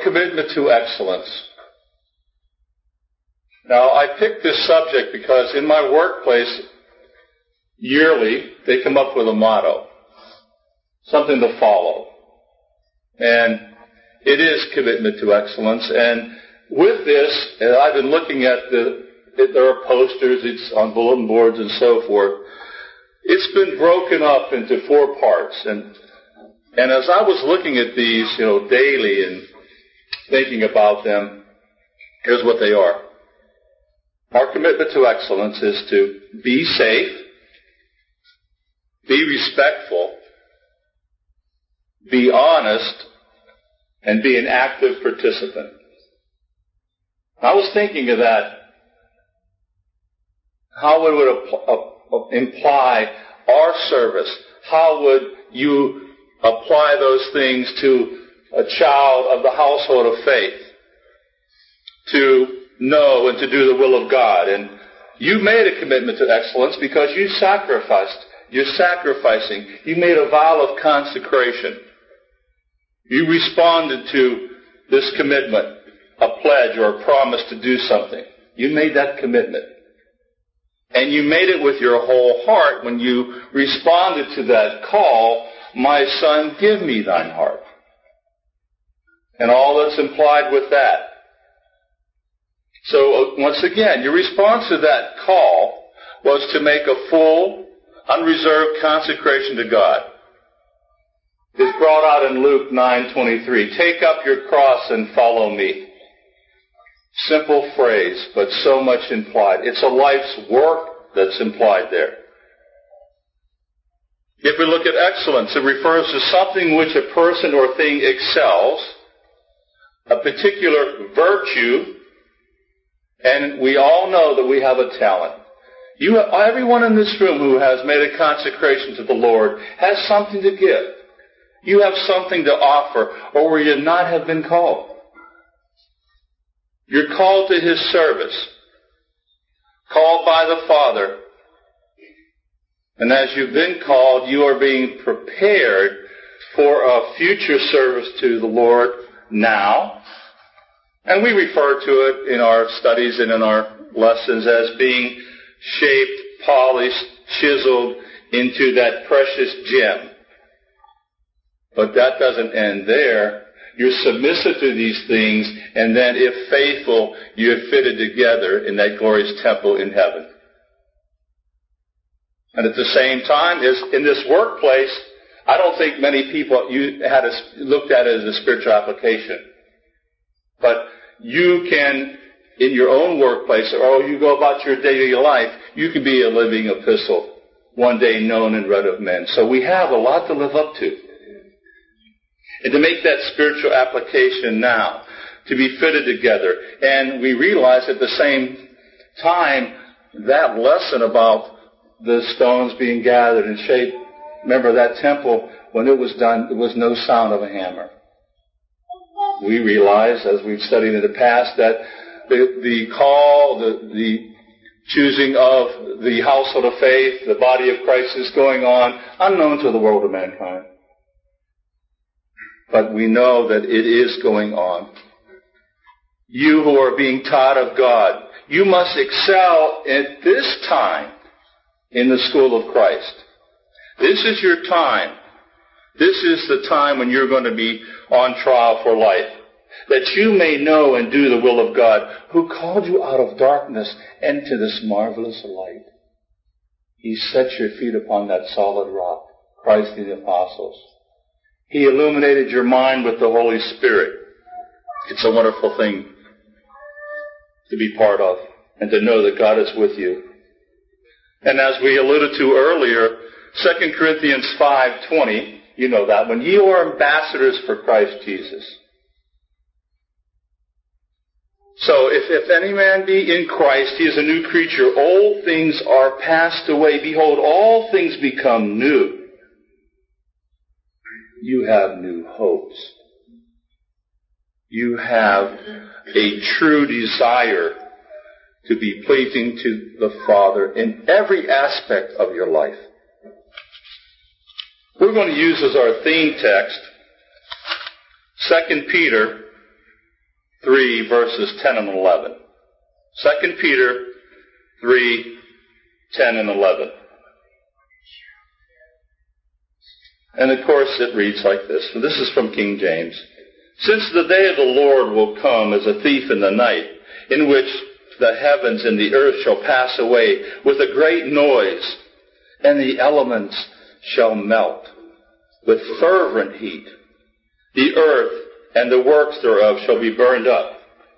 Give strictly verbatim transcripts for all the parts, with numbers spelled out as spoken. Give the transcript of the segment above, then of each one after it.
commitment to excellence. Now, I picked this subject because in my workplace, yearly, they come up with a motto, something to follow. And it is commitment to excellence. And with this, and I've been looking at the, there are posters, it's on bulletin boards and so forth. It's been broken up into four parts. And, and as I was looking at these, you know, daily and thinking about them, here's what they are. Our commitment to excellence is to be safe, be respectful, be honest, and be an active participant. I was thinking of that, how it would imply our service. How would you apply those things to a child of the household of faith to know and to do the will of God? And you made a commitment to excellence because you sacrificed. You're sacrificing. You made a vow of consecration. You responded to this commitment, a pledge or a promise to do something. You made that commitment. And you made it with your whole heart when you responded to that call, my son, give me thine heart. And all that's implied with that. So once again, your response to that call was to make a full, unreserved consecration to God. It's brought out in Luke nine twenty-three. Take up your cross and follow me. Simple phrase, but so much implied. It's a life's work that's implied there. If we look at excellence, it refers to something which a person or thing excels, a particular virtue, and we all know that we have a talent. You, everyone in this room who has made a consecration to the Lord has something to give. You have something to offer, or will you not have been called? You're called to His service, called by the Father. And as you've been called, you are being prepared for a future service to the Lord now. And we refer to it in our studies and in our lessons as being shaped, polished, chiseled into that precious gem. But that doesn't end there. You're submissive to these things, and then if faithful, you're fitted together in that glorious temple in heaven. And at the same time, is in this workplace, I don't think many people you had a, looked at it as a spiritual application. But you can, in your own workplace, or you go about your daily life, you can be a living epistle, one day known and read of men. So we have a lot to live up to. And to make that spiritual application now, to be fitted together. And we realize at the same time, that lesson about the stones being gathered and shaped, remember that temple, when it was done, there was no sound of a hammer. We realize, as we've studied in the past, that the, the call, the, the choosing of the household of faith, the body of Christ is going on, unknown to the world of mankind. But we know that it is going on. You who are being taught of God, you must excel at this time in the school of Christ. This is your time. This is the time when you're going to be on trial for life. That you may know and do the will of God, who called you out of darkness into this marvelous light. He set your feet upon that solid rock, Christ and the apostles. He illuminated your mind with the Holy Spirit. It's a wonderful thing to be part of and to know that God is with you. And as we alluded to earlier, Second Corinthians five twenty, you know that one. You are ambassadors for Christ Jesus. So if, if any man be in Christ, he is a new creature. Old things are passed away. Behold, all things become new. You have new hopes. You have a true desire to be pleasing to the Father in every aspect of your life. We're going to use as our theme text Second Peter three, verses ten and eleven. Second Peter three, ten and eleven. And of course it reads like this. This is from King James. Since the day of the Lord will come as a thief in the night, in which the heavens and the earth shall pass away with a great noise, and the elements shall melt with fervent heat. The earth and the works thereof shall be burned up.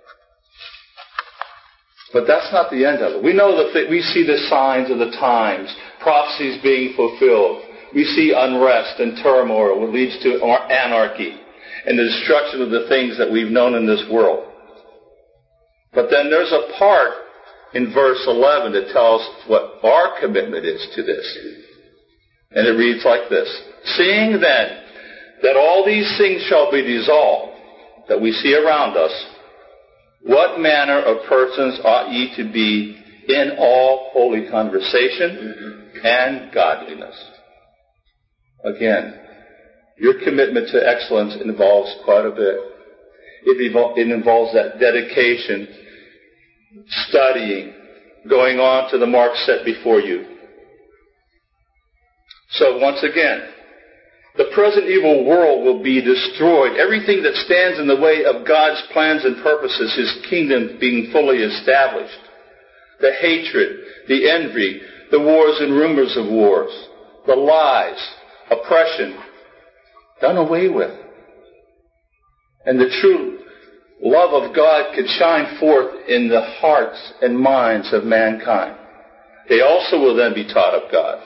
But that's not the end of it. We know that th- we see the signs of the times, prophecies being fulfilled. We see unrest and turmoil, which leads to anarchy and the destruction of the things that we've known in this world. But then there's a part in verse eleven that tells what our commitment is to this. And it reads like this. Seeing then that all these things shall be dissolved, that we see around us, what manner of persons ought ye to be in all holy conversation and godliness? Again, your commitment to excellence involves quite a bit. It, evol- it involves that dedication, studying, going on to the mark set before you. So once again, the present evil world will be destroyed. Everything that stands in the way of God's plans and purposes, His kingdom being fully established. The hatred, the envy, the wars and rumors of wars, the lies, oppression, done away with. And the true love of God could shine forth in the hearts and minds of mankind. They also will then be taught of God.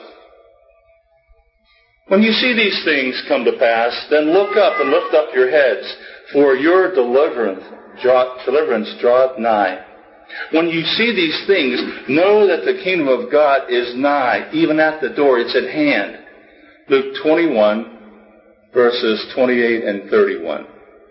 When you see these things come to pass, then look up and lift up your heads, for your deliverance, draw, deliverance draweth nigh. When you see these things, know that the kingdom of God is nigh, even at the door. It's at hand. Luke twenty-one, verses twenty-eight and thirty-one.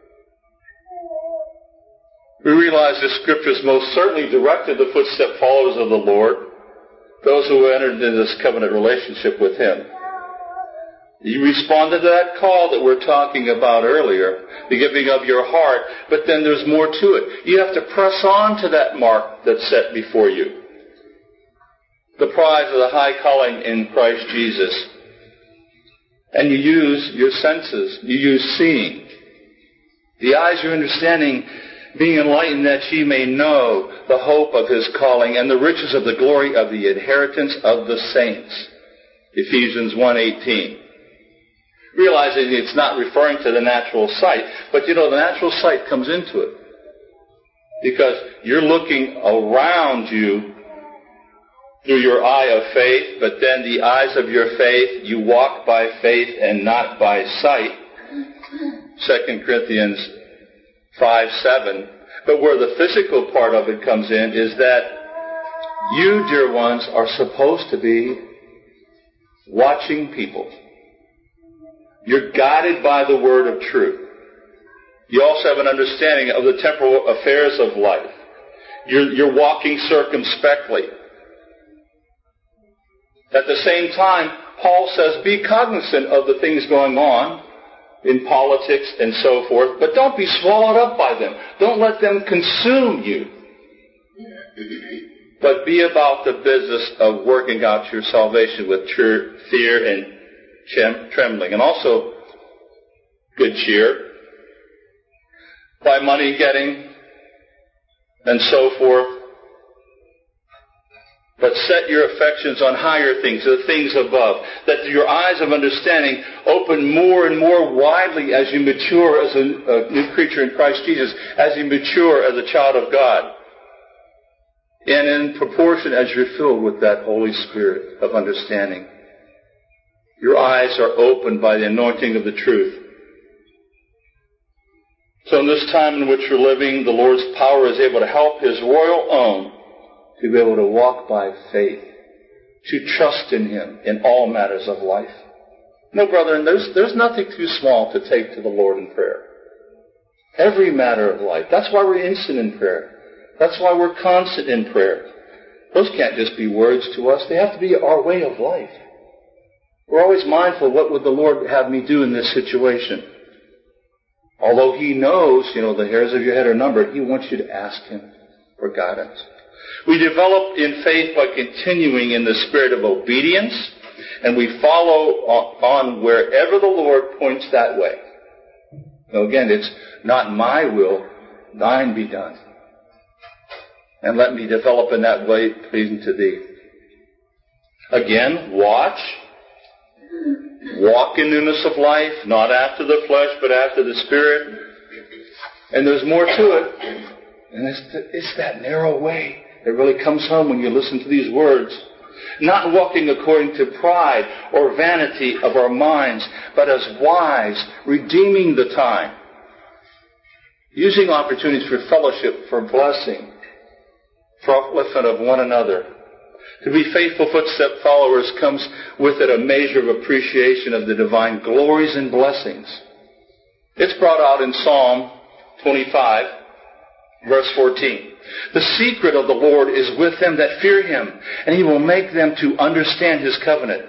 We realize the Scriptures most certainly directed the footstep followers of the Lord, those who entered into this covenant relationship with Him. You responded to that call that we're talking about earlier, the giving of your heart, but then there's more to it. You have to press on to that mark that's set before you. The prize of the high calling in Christ Jesus. And you use your senses. You use seeing. The eyes of your understanding being enlightened that ye may know the hope of His calling and the riches of the glory of the inheritance of the saints. Ephesians one eighteen. Realizing it's not referring to the natural sight, but you know, the natural sight comes into it. Because you're looking around you through your eye of faith, but then the eyes of your faith, you walk by faith and not by sight. Second Corinthians five seven. But where the physical part of it comes in is that you, dear ones, are supposed to be watching people. You're guided by the word of truth. You also have an understanding of the temporal affairs of life. You're, you're walking circumspectly. At the same time, Paul says, be cognizant of the things going on in politics and so forth, but don't be swallowed up by them. Don't let them consume you. But be about the business of working out your salvation with fear and trembling, and also good cheer, by money getting, and so forth. But set your affections on higher things, the things above, that your eyes of understanding open more and more widely as you mature as a, a new creature in Christ Jesus, as you mature as a child of God, and in proportion as you're filled with that Holy Spirit of understanding. Your eyes are opened by the anointing of the truth. So in this time in which you're living, the Lord's power is able to help His royal own to be able to walk by faith, to trust in Him in all matters of life. No, brethren, there's, there's nothing too small to take to the Lord in prayer. Every matter of life. That's why we're instant in prayer. That's why we're constant in prayer. Those can't just be words to us. They have to be our way of life. We're always mindful, what would the Lord have me do in this situation? Although He knows, you know, the hairs of your head are numbered, He wants you to ask Him for guidance. We develop in faith by continuing in the spirit of obedience, and we follow on wherever the Lord points that way. Now again, it's not my will, thine be done. And let me develop in that way pleasing to Thee. Again, watch. Walk in newness of life, not after the flesh, but after the Spirit. And there's more to it. And it's, the, it's that narrow way that really comes home when you listen to these words. Not walking according to pride or vanity of our minds, but as wise, redeeming the time. Using opportunities for fellowship, for blessing, for upliftment of one another. To be faithful footstep followers comes with it a measure of appreciation of the divine glories and blessings. It's brought out in Psalm twenty-five, verse fourteen. The secret of the Lord is with them that fear Him, and He will make them to understand His covenant.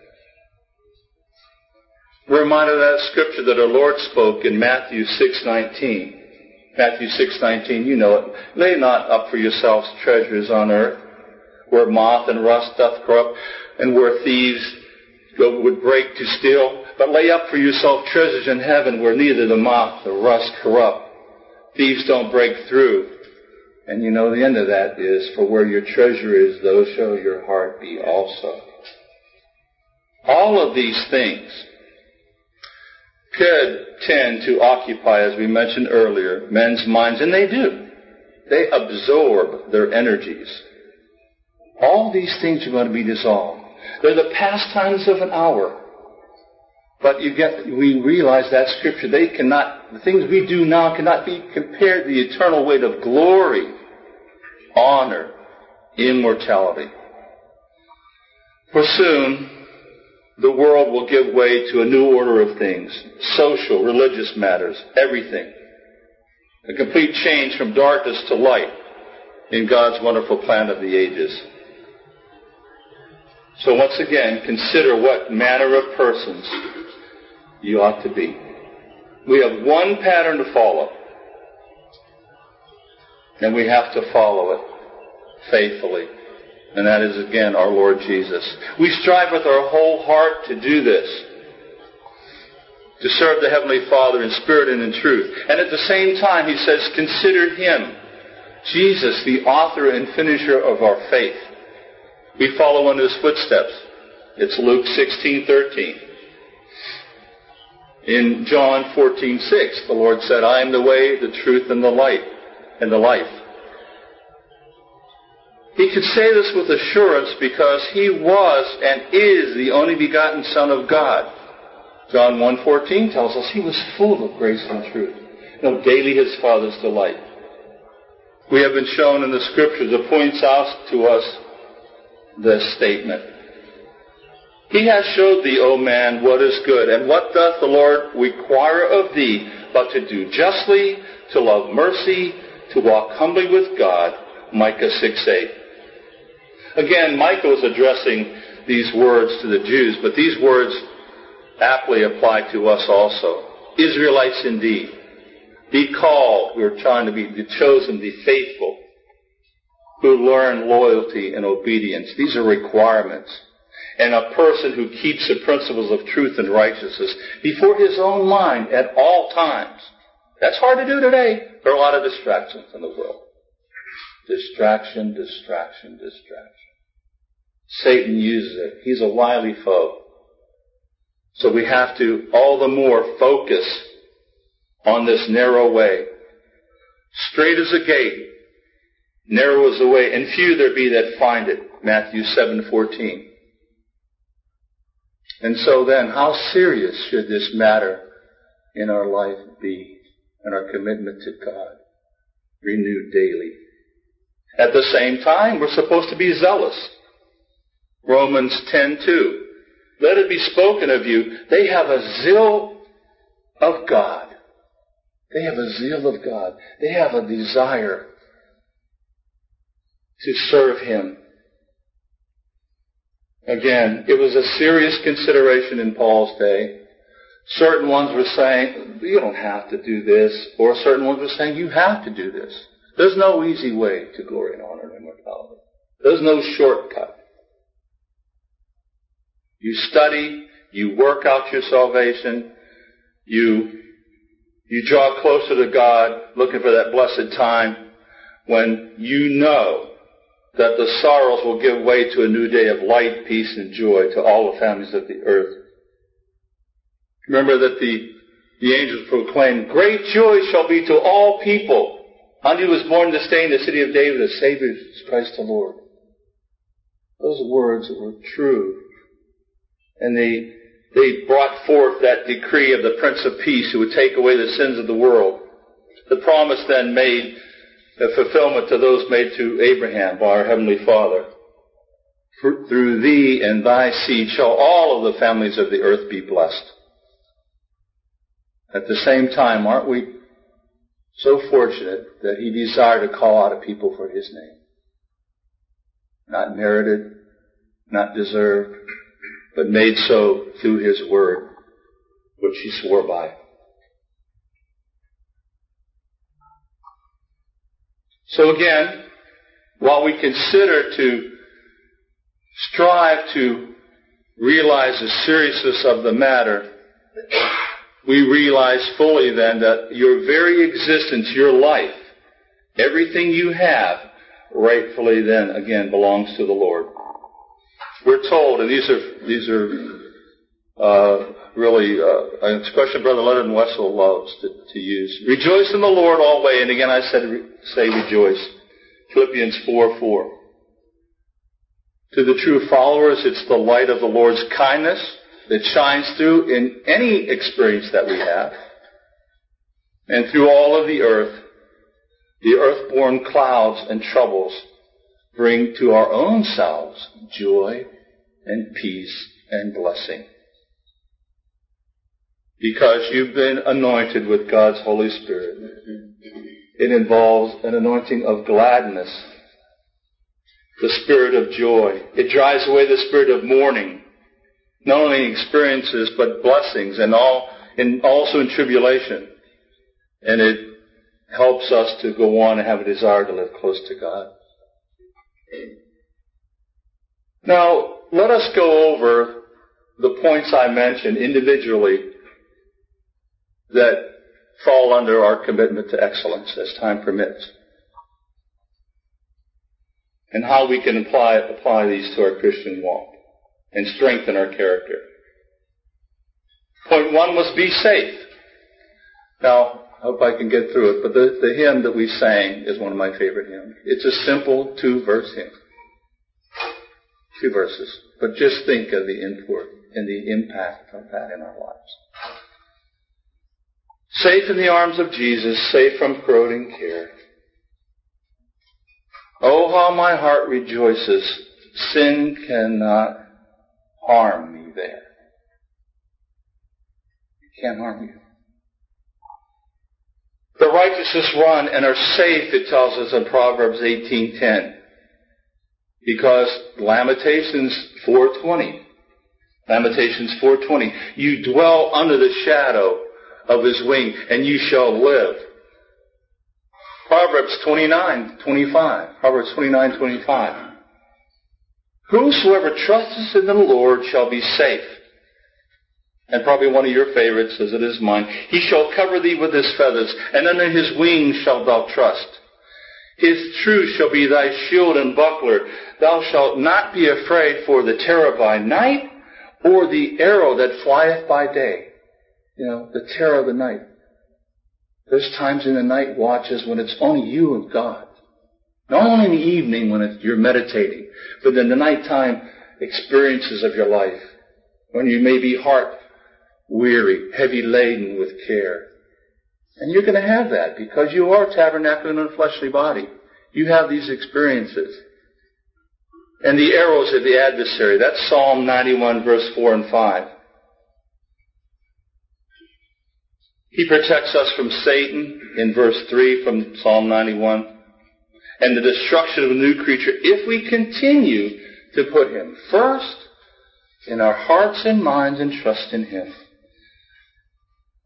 We're reminded of that scripture that our Lord spoke in Matthew six nineteen. Matthew six nineteen, you know it. Lay not up for yourselves treasures on earth, where moth and rust doth corrupt, and where thieves go, would break to steal. But lay up for yourself treasures in heaven, where neither the moth nor rust corrupt. Thieves don't break through. And you know the end of that is, for where your treasure is, those shall your heart be also. All of these things could tend to occupy, as we mentioned earlier, men's minds, and they do. They absorb their energies. All these things are going to be dissolved. They're the pastimes of an hour. But you get, we realize that scripture, they cannot, the things we do now cannot be compared to the eternal weight of glory, honor, immortality. For soon, the world will give way to a new order of things, social, religious matters, everything. A complete change from darkness to light in God's wonderful plan of the ages. So once again, consider what manner of persons you ought to be. We have one pattern to follow, and we have to follow it faithfully. And that is, again, our Lord Jesus. We strive with our whole heart to do this, to serve the Heavenly Father in spirit and in truth. And at the same time, He says, consider Him, Jesus, the author and finisher of our faith. We follow in His footsteps. It's Luke sixteen thirteen. In John fourteen six, the Lord said, I am the way, the truth, and the light, and the life. He could say this with assurance because He was and is the only begotten Son of God. John one fourteen tells us He was full of grace and truth. You know, daily His Father's delight. We have been shown in the Scriptures that points out to us this statement. He has showed thee, O man, what is good, and what doth the Lord require of thee, but to do justly, to love mercy, to walk humbly with God. Micah six eight. Again, Micah was addressing these words to the Jews, but these words aptly apply to us also. Israelites indeed. Be called. We're trying to be chosen, be faithful, who learn loyalty and obedience. These are requirements. And a person who keeps the principles of truth and righteousness before his own mind at all times. That's hard to do today. There are a lot of distractions in the world. Distraction, distraction, distraction. Satan uses it. He's a wily foe. So we have to all the more focus on this narrow way. Straight is the gate, narrow is the way, and few there be that find it. Matthew seven fourteen. And so then, how serious should this matter in our life be, and our commitment to God, renewed daily? At the same time, we're supposed to be zealous. Romans ten two. Let it be spoken of you, they have a zeal of God. They have a zeal of God. They have a desire to serve Him. Again, it was a serious consideration in Paul's day Certain ones were saying, you don't have to do this. Or certain ones were saying, you have to do this. There's no easy way to glory and honor and immortality. There's no shortcut. You study, you work out your salvation, you, you draw closer to God, looking for that blessed time when you know that the sorrows will give way to a new day of light, peace, and joy to all the families of the earth. Remember that the, the angels proclaimed, great joy shall be to all people. Unto you was born this day in the city of David a Savior, Jesus Christ the Lord. Those words were true. And they, they brought forth that decree of the Prince of Peace who would take away the sins of the world. The promise then made, the fulfillment to those made to Abraham by our Heavenly Father. Through thee and thy seed shall all of the families of the earth be blessed. At the same time, aren't we so fortunate that He desired to call out a people for His name? Not merited, not deserved, but made so through His word, which He swore by. So again, while we consider to strive to realize the seriousness of the matter, we realize fully then that your very existence, your life, everything you have, rightfully then again belongs to the Lord. We're told, and these are these are uh, really uh, an expression Brother Leonard Wessel loves to, to use. Rejoice in the Lord always, and again I said say rejoice. Philippians four four. To the true followers, it's the light of the Lord's kindness that shines through in any experience that we have. And through all of the earth, the earth-born clouds and troubles bring to our own selves joy and peace and blessing. Because you've been anointed with God's Holy Spirit. It involves an anointing of gladness, the spirit of joy. It drives away the spirit of mourning. Not only experiences, but blessings, and all, and also in tribulation. And it helps us to go on and have a desire to live close to God. Now, let us go over the points I mentioned individually that fall under our commitment to excellence as time permits, and how we can apply, apply these to our Christian walk and strengthen our character. Point one was be safe. Now, I hope I can get through it, but the, the hymn that we sang is one of my favorite hymns. It's a simple two-verse hymn. Two verses. But just think of the import and the impact of that in our lives. Safe in the arms of Jesus, safe from corroding care. Oh, how my heart rejoices. Sin cannot harm me there. It can't harm you. The righteous run and are safe, it tells us in Proverbs eighteen ten. Because Lamentations four twenty. Lamentations four twenty. You dwell under the shadow of His wing, and you shall live. Proverbs twenty-nine twenty-five. Proverbs twenty-nine twenty-five. Whosoever trusts in the Lord shall be safe. And probably one of your favorites, as it is mine. He shall cover thee with His feathers, and under His wings shalt thou trust. His truth shall be thy shield and buckler. Thou shalt not be afraid for the terror by night, or the arrow that flieth by day. You know, the terror of the night. There's times in the night watches when it's only you and God. Not only in the evening when it's, you're meditating, but in the nighttime experiences of your life, when you may be heart weary, heavy laden with care. And you're going to have that because you are tabernacling in a fleshly body. You have these experiences. And the arrows of the adversary. That's Psalm ninety-one, verse four and five. He protects us from Satan in verse three from Psalm ninety-one. And the destruction of a new creature if we continue to put Him first in our hearts and minds and trust in Him.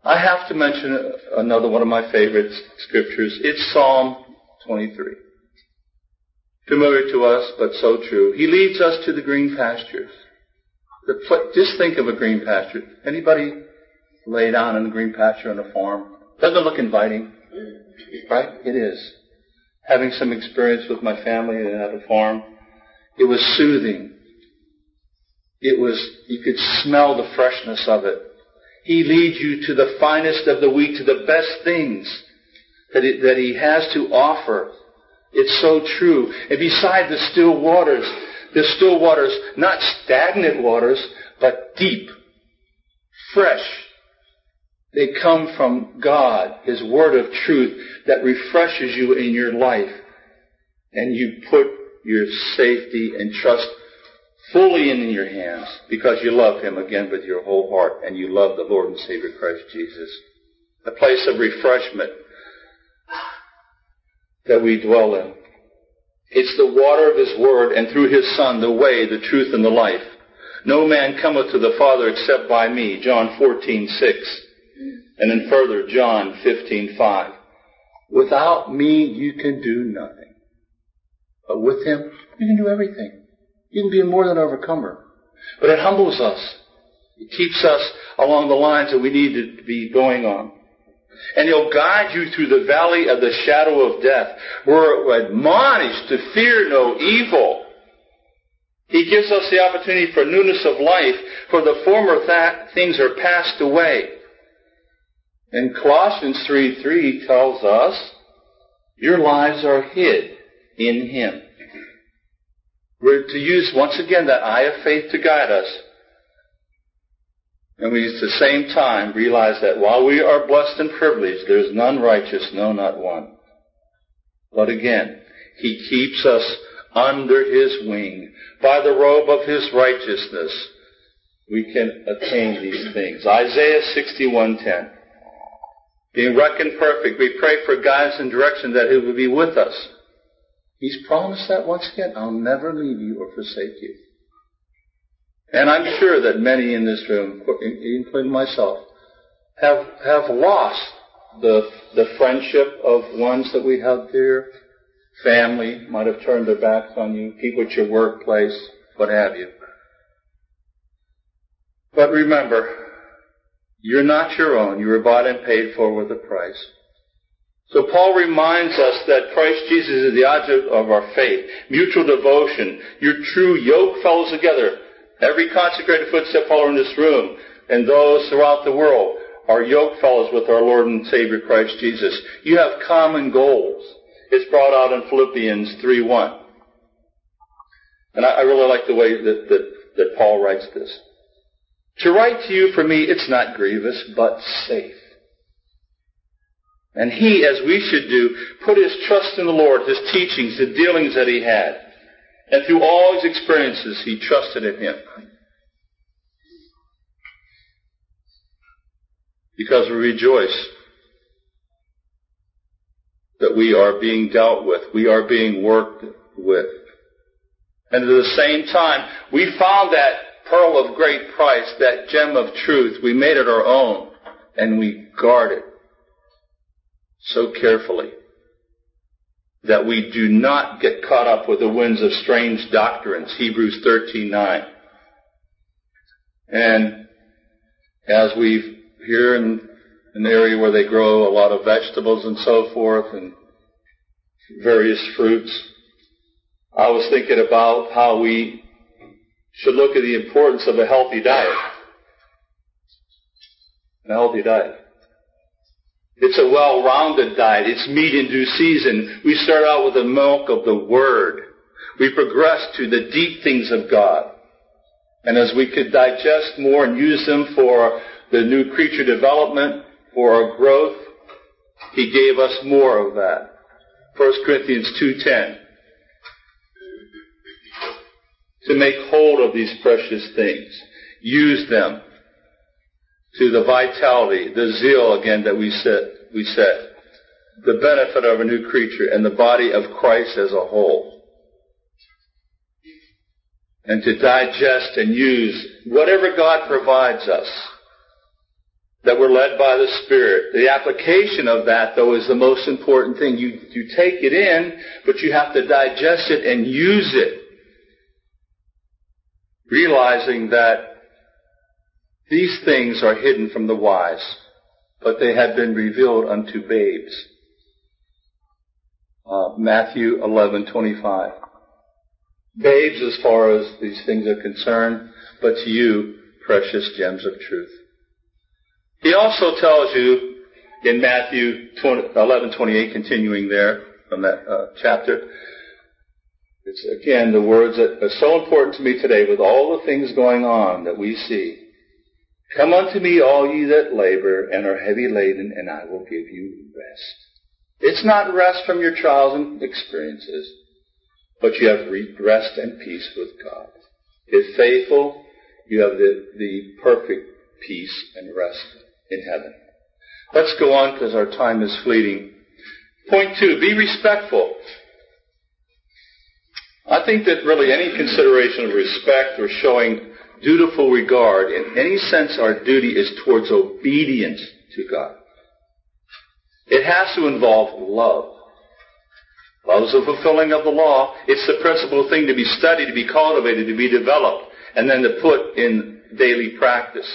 I have to mention another one of my favorite scriptures. It's Psalm twenty-three. Familiar to us, but so true. He leads us to the green pastures. The, just think of a green pasture. Anybody lay down in a green pasture on a farm? Doesn't it look inviting? Right? It is. Having some experience with my family at a farm, it was soothing. It was, you could smell the freshness of it. He leads you to the finest of the wheat, to the best things that, it, that He has to offer. It's so true. And beside the still waters, the still waters, not stagnant waters, but deep, fresh. They come from God, His word of truth that refreshes you in your life. And you put your safety and trust fully in your hands because you love Him again with your whole heart and you love the Lord and Savior Christ Jesus. The place of refreshment that we dwell in. It's the water of His word and through His Son, the way, the truth, and the life. No man cometh to the Father except by me, John fourteen six. And then further, John fifteen five. Without me, you can do nothing. But with Him, you can do everything. You can be a more than overcomer. But it humbles us. It keeps us along the lines that we need to be going on. And He'll guide you through the valley of the shadow of death. We're admonished to fear no evil. He gives us the opportunity for newness of life, for the former th- things are passed away. And Colossians three three tells us, your lives are hid in Him. We're to use once again that eye of faith to guide us. And we at the same time realize that while we are blessed and privileged, there is none righteous, no, not one. But again, He keeps us under His wing. By the robe of His righteousness, we can attain these things. Isaiah sixty-one ten. Being reckoned perfect, we pray for guidance and direction that He will be with us. He's promised that once again, I'll never leave you or forsake you. And I'm sure that many in this room, including myself, have have lost the the friendship of ones that we held dear. Family might have turned their backs on you, people at your workplace, what have you. But remember, you're not your own. You were bought and paid for with a price. So Paul reminds us that Christ Jesus is the object of our faith, mutual devotion, your true yoke fellows together. Every consecrated footstep follower in this room and those throughout the world are yoke fellows with our Lord and Savior Christ Jesus. You have common goals. It's brought out in Philippians three one. And I, I really like the way that, that, that Paul writes this. To write to you for me, it's not grievous, but safe. And he, as we should do, put his trust in the Lord, his teachings, the dealings that he had. And through all his experiences, he trusted in Him. Because we rejoice that we are being dealt with. We are being worked with. And at the same time, we found that pearl of great price, that gem of truth. We made it our own. And we guard it so carefully that we do not get caught up with the winds of strange doctrines. Hebrews thirteen nine. And as we here in an area where they grow a lot of vegetables and so forth and various fruits, I was thinking about how we should look at the importance of a healthy diet. A healthy diet. It's a well-rounded diet. It's meat in due season. We start out with the milk of the Word. We progress to the deep things of God. And as we could digest more and use them for the new creature development, for our growth, He gave us more of that. First Corinthians two ten. To make hold of these precious things. Use them. To the vitality, the zeal again that we said, we said, the benefit of a new creature and the body of Christ as a whole. And to digest and use whatever God provides us. that we're led by the Spirit. The application of that, though, is the most important thing. You, you take it in, but you have to digest it and use it, realizing that these things are hidden from the wise, but they have been revealed unto babes. Uh, Matthew eleven twenty-five. Babes as far as these things are concerned, but to you, precious gems of truth. He also tells you in Matthew eleven twenty-eight, continuing there from that uh, chapter, it's again the words that are so important to me today with all the things going on that we see. Come unto me, all ye that labor and are heavy laden, and I will give you rest. It's not rest from your trials and experiences, but you have rest and peace with God. If faithful, you have the, the perfect peace and rest in heaven. Let's go on because our time is fleeting. Point two, be respectful. I think that really any consideration of respect or showing dutiful regard, in any sense our duty is towards obedience to God. It has to involve love. Love is the fulfilling of the law. It's the principal thing to be studied, to be cultivated, to be developed, and then to put in daily practice.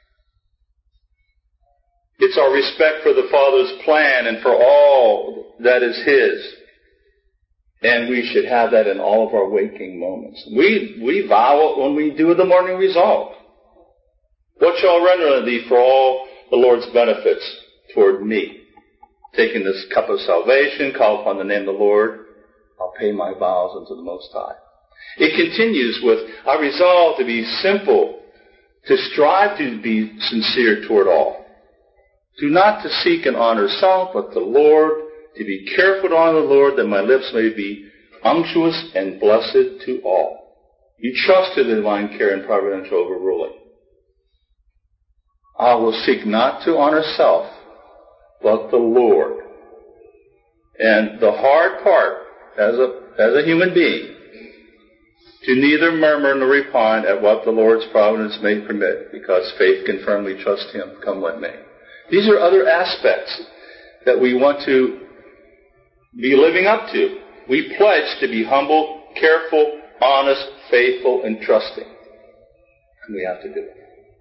It's our respect for the Father's plan and for all that is His. And we should have that in all of our waking moments. We, we vow it when we do the morning resolve. What shall I render unto thee for all the Lord's benefits toward me? Taking this cup of salvation, call upon the name of the Lord, I'll pay my vows unto the Most High. It continues with, I resolve to be simple, to strive to be sincere toward all. Do not to seek and honor self, but the Lord, to be careful to honor the Lord, that my lips may be unctuous and blessed to all. You trust to the divine care and providential overruling. I will seek not to honor self, but the Lord. And the hard part, as a, as a human being, to neither murmur nor repine at what the Lord's providence may permit, because faith can firmly trust Him, come what may. These are other aspects that we want to be living up to. We pledge to be humble, careful, honest, faithful, and trusting. And we have to do it.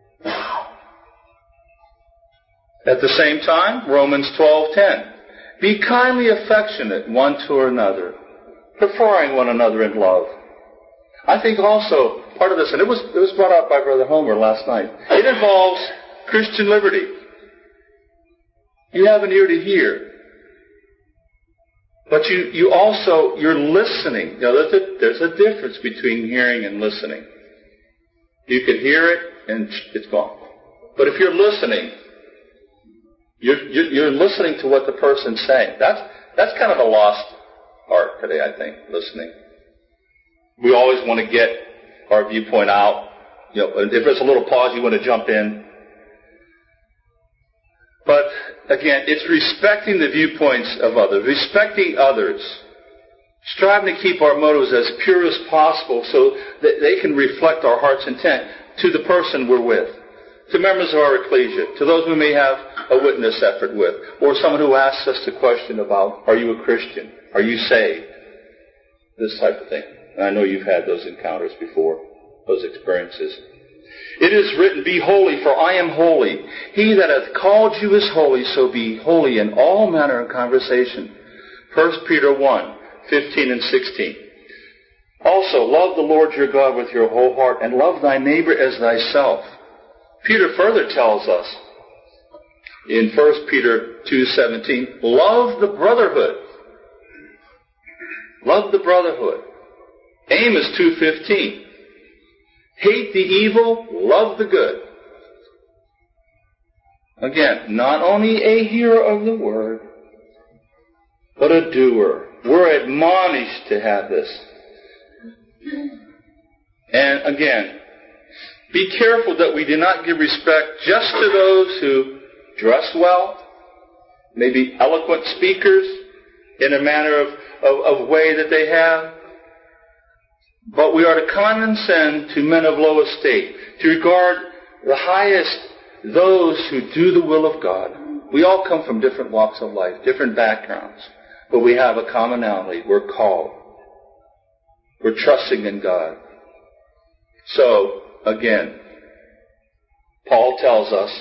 At the same time, Romans twelve ten. Be kindly affectionate one to another, preferring one another in love. I think also part of this, and it was, it was brought up by Brother Homer last night, it involves Christian liberty. You have an ear to hear. But you, you also, you're listening. You know, there's a, there's a difference between hearing and listening. You can hear it and it's gone. But if you're listening, you're, you're, you're listening to what the person's saying. That's, that's kind of a lost art today, I think, listening. We always want to get our viewpoint out. You know, if there's a little pause, you want to jump in. But again, it's respecting the viewpoints of others, respecting others, striving to keep our motives as pure as possible so that they can reflect our heart's intent to the person we're with, to members of our ecclesia, to those we may have a witness effort with, or someone who asks us the question about, are you a Christian? Are you saved? This type of thing. And I know you've had those encounters before, those experiences. It is written, be holy, for I am holy. He that hath called you is holy, so be holy in all manner of conversation. First Peter one, fifteen and sixteen. Also, love the Lord your God with your whole heart, and love thy neighbor as thyself. Peter further tells us in First Peter two seventeen, love the brotherhood. Love the brotherhood. Amos two fifteen. Hate the evil, love the good. Again, not only a hearer of the word, but a doer. We're admonished to have this. And again, be careful that we do not give respect just to those who dress well, maybe eloquent speakers in a manner of, of, of way that they have. But we are to condescend to men of low estate, to regard the highest those who do the will of God. We all come from different walks of life, different backgrounds, but we have a commonality. We're called. We're trusting in God. So, again, Paul tells us,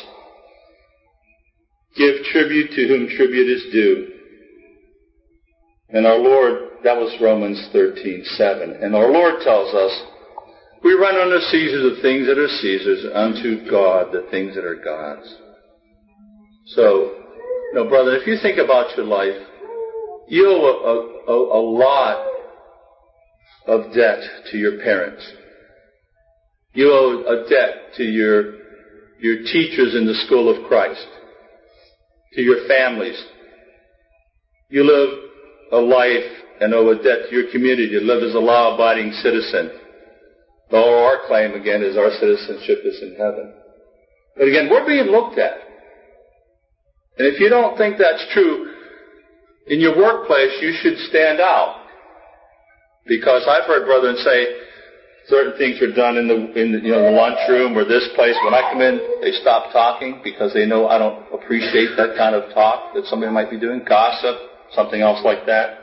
give tribute to whom tribute is due. And our Lord, that was Romans thirteen seven. And our Lord tells us, we run unto Caesar the things that are Caesar's, unto God the things that are God's. So, you know, brother, if you think about your life, you owe a, a, a lot of debt to your parents. You owe a debt to your, your teachers in the school of Christ, to your families. You live a life and owe a debt to your community. You live as a law-abiding citizen. Though our claim, again, is our citizenship is in heaven. But again, we're being looked at. And if you don't think that's true, in your workplace, you should stand out. Because I've heard brethren say certain things are done in the, in the, you know, the lunchroom or this place. When I come in, they stop talking because they know I don't appreciate that kind of talk that somebody might be doing. Gossip, something else like that.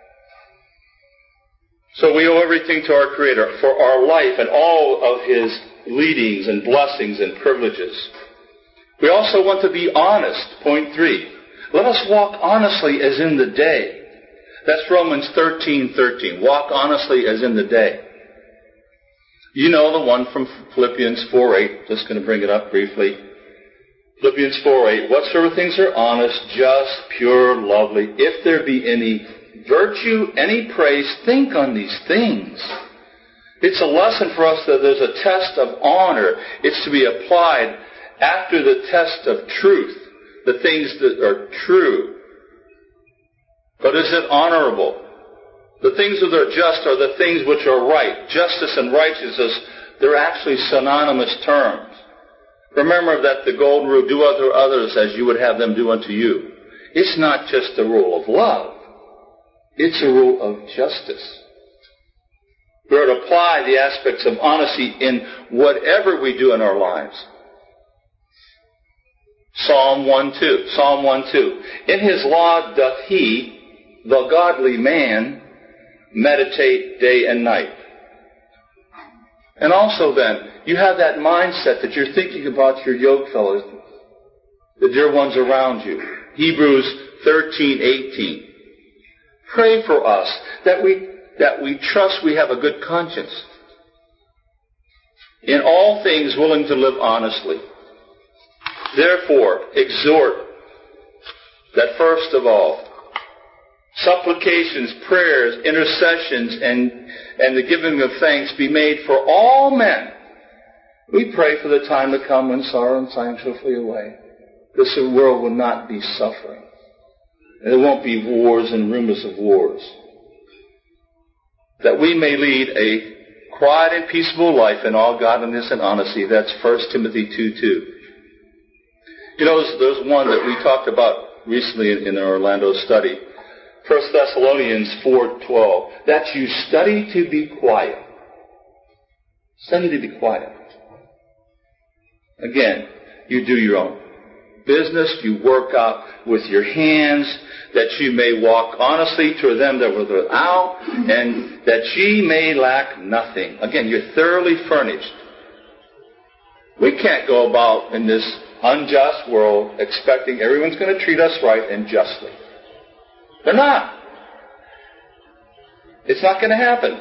So we owe everything to our Creator for our life and all of His leadings and blessings and privileges. We also want to be honest. Point three. Let us walk honestly as in the day. That's Romans thirteen thirteen. Walk honestly as in the day. You know the one from Philippians four eight. Just going to bring it up briefly. Philippians four eight. Whatsoever things are honest, just, pure, lovely. If there be any virtue, any praise, think on these things. It's a lesson for us that there's a test of honor. It's to be applied after the test of truth. The things that are true. But is it honorable? The things that are just are the things which are right. Justice and righteousness, they're actually synonymous terms. Remember that the golden rule, do unto others as you would have them do unto you. It's not just a rule of love. It's a rule of justice. We're to apply the aspects of honesty in whatever we do in our lives. Psalm one two. Psalm one two. In his law doth he, the godly man, meditate day and night. And also then, you have that mindset that you're thinking about your yoke fellows, the dear ones around you. Hebrews thirteen eighteen. Pray for us that we that we trust we have a good conscience. In all things willing to live honestly. Therefore, exhort that first of all, supplications, prayers, intercessions, and, and the giving of thanks be made for all men. We pray for the time to come when sorrow and sighing shall flee away. This world will not be suffering. And there won't be wars and rumors of wars. That we may lead a quiet and peaceable life in all godliness and honesty. That's First Timothy two two. You know, there's, there's one that we talked about recently in, in our Orlando study. First Thessalonians four twelve. That you study to be quiet. Study to be quiet. Again, you do your own business. You work out with your hands, that you may walk honestly toward them that were without, and that ye may lack nothing. Again, you're thoroughly furnished. We can't go about in this unjust world expecting everyone's going to treat us right and justly. They're not. It's not going to happen.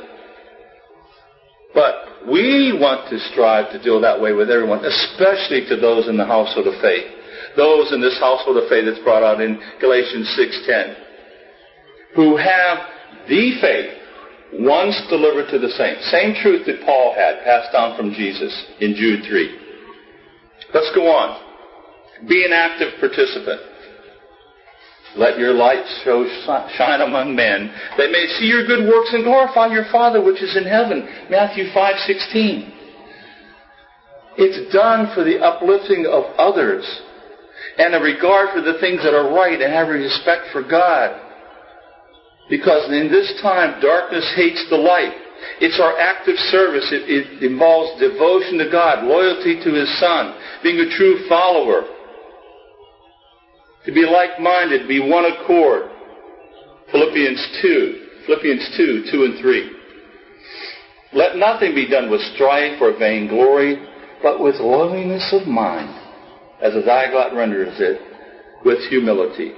But we want to strive to deal that way with everyone, especially to those in the household of faith. Those in this household of faith that's brought out in Galatians six ten, who have the faith once delivered to the saints. Same truth that Paul had passed down from Jesus in Jude three. Let's go on. Be an active participant. Let your light so shine among men, they may see your good works and glorify your Father which is in heaven. Matthew five sixteen. It's done for the uplifting of others and a regard for the things that are right and have respect for God. Because in this time, darkness hates the light. It's our active service. It, it involves devotion to God, loyalty to His Son, being a true follower, to be like-minded, be one accord. Philippians two, Philippians two, two and three. Let nothing be done with strife or vainglory, but with lowliness of mind, as the Diaglott renders it, with humility.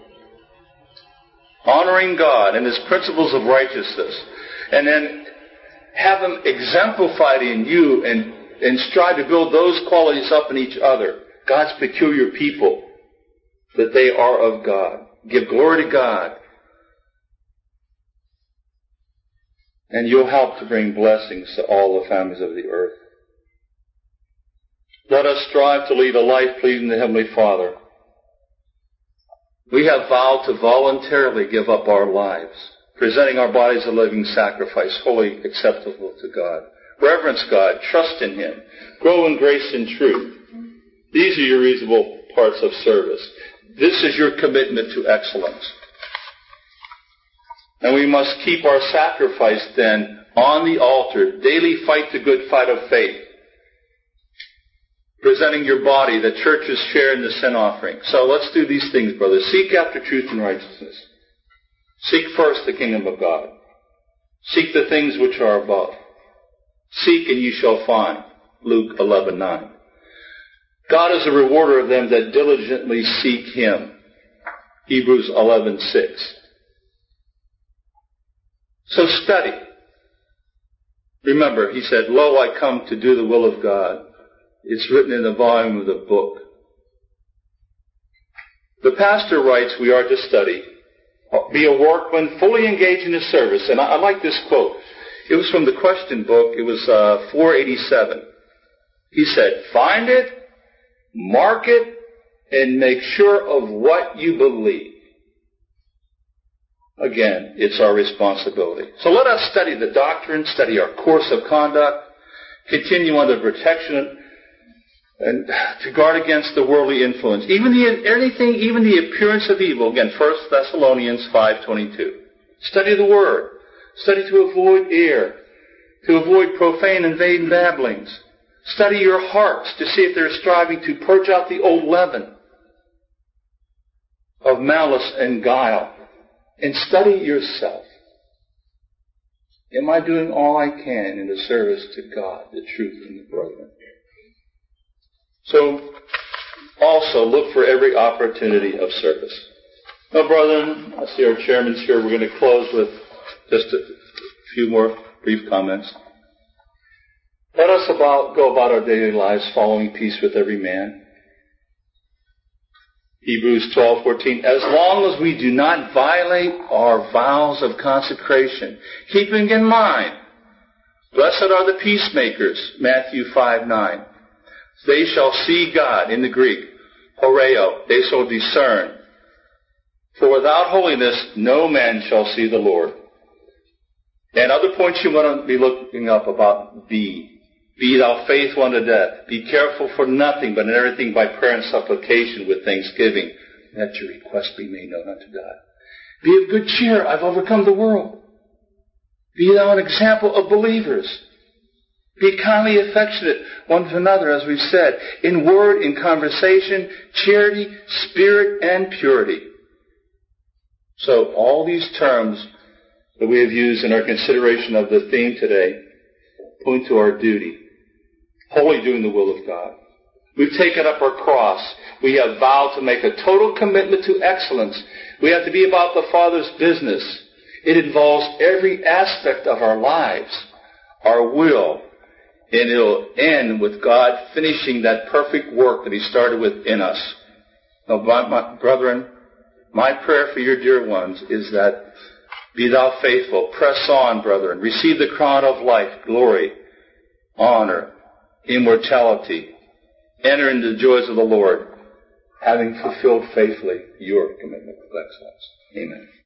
Honoring God and His principles of righteousness, and then have them exemplified in you, and, and strive to build those qualities up in each other. God's peculiar people, that they are of God. Give glory to God. And you'll help to bring blessings to all the families of the earth. Let us strive to lead a life pleasing to the Heavenly Father. We have vowed to voluntarily give up our lives, presenting our bodies a living sacrifice, wholly acceptable to God. Reverence God, trust in Him, grow in grace and truth. These are your reasonable parts of service. This is your commitment to excellence. And we must keep our sacrifice then on the altar. Daily fight the good fight of faith. Presenting your body, the church's share in the sin offering. So let's do these things, brothers. Seek after truth and righteousness. Seek first the kingdom of God. Seek the things which are above. Seek and you shall find. Luke eleven nine. God is a rewarder of them that diligently seek Him. Hebrews eleven six. So study. Remember, He said, Lo, I come to do the will of God. It's written in the volume of the book. The pastor writes, we are to study. Be a workman, fully engaged in His service. And I, I like this quote. It was from the question book. It was uh, four eighty-seven. He said, find it, mark it, and make sure of what you believe. Again, it's our responsibility. So let us study the doctrine, study our course of conduct, continue under protection, and to guard against the worldly influence. Even the anything, even the appearance of evil. Again, First Thessalonians five twenty-two. Study the Word. Study to avoid error, to avoid profane and vain babblings. Study your hearts to see if they're striving to purge out the old leaven of malice and guile. And study yourself. Am I doing all I can in the service to God, the truth, and the brethren? So, also look for every opportunity of service. Now, brethren, I see our chairman's here. We're going to close with just a few more brief comments. Let us about go about our daily lives following peace with every man. Hebrews twelve fourteen. As long as we do not violate our vows of consecration, keeping in mind, blessed are the peacemakers, Matthew five nine. They shall see God, in the Greek, horeo, they shall discern. For without holiness, no man shall see the Lord. And other points you want to be looking up about be. Be thou faithful unto death. Be careful for nothing, but in everything by prayer and supplication with thanksgiving, that your request be made known unto God. Be of good cheer. I've overcome the world. Be thou an example of believers. Be kindly affectionate one to another, as we've said, in word, in conversation, charity, spirit, and purity. So all these terms that we have used in our consideration of the theme today point to our duty, wholly doing the will of God. We've taken up our cross. We have vowed to make a total commitment to excellence. We have to be about the Father's business. It involves every aspect of our lives, our will, and it'll end with God finishing that perfect work that He started within us. Now, my, my, brethren, my prayer for your dear ones is that be thou faithful. Press on, brethren. Receive the crown of life, glory, honor, immortality. Enter into the joys of the Lord, having fulfilled faithfully your commitment with excellence. Amen.